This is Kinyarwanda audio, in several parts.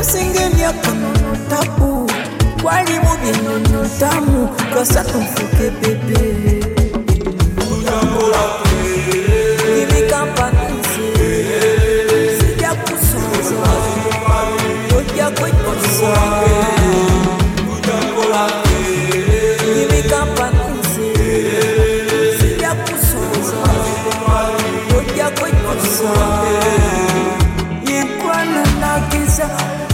Singelia kanono tabu Wali mubi nono tamu Kosa tumfuke bebe Kimi kampanisi Sija kusoza Yoja kwe kusoza Kimi kampanisi Sija kusoza Yoja kwe kusoza Yekwana nakisa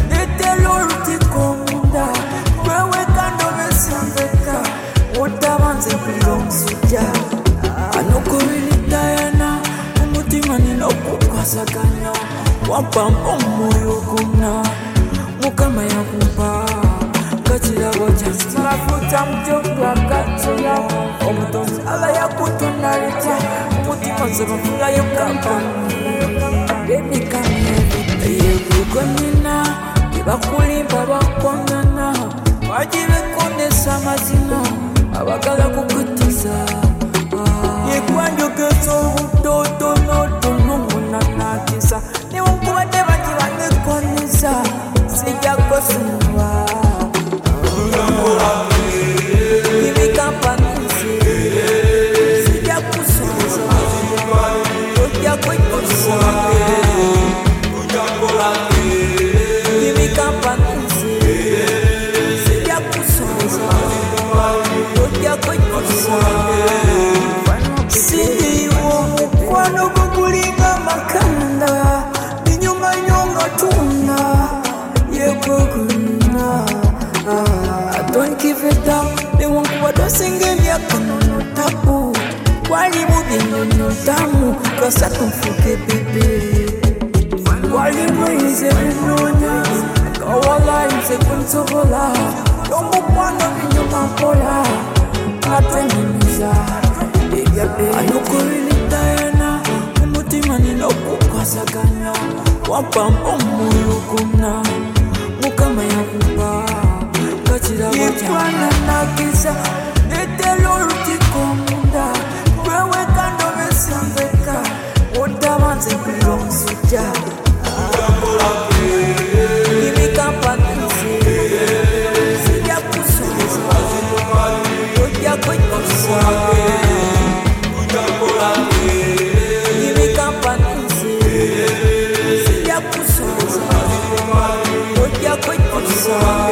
Sakanya wapampa moyo kuna mukama ya kumpa kachira wajansi marafuta mjogwa kachira omutonzi ala ya kutonalija mutima zebafula yokapa baby come yekukonina ibakulimba bakongana wajibe konesa amazina abagala kukutiza yekwanjogezo ubutoto Nakisa ni unkuwa deba jiwane konisa Sija kosuwa Kimi kampanisi Sija kusuwa Yoja kwe kusuwa Kimi kampanisi Sija kusuwa Yoja kwe kusuwa Sindi ukwano kukulinga makanda Ninyuma nyonga tuna Yekoguna I don't give it up They won't go to singelia kanono tabu Wali mubi nono tamu Kosa tumfuke bebe Wali mwize minonya Kawala inse kunsobola Yombo kwano vinyuma pola Ateniniza Anukurilitayana Umutimani nokukasaganya Wapampa moyo kuna Mukama ya kumpa Kachira wajansi Yekwana nakisa Netelo utikomunda Wewe kando mesambeka Otamanze kulonsuja Kimi kampanisi Sija kusuza Yoja kwe kusuza Kimi kampanisi Sija kusuza Yoja kwe kusuza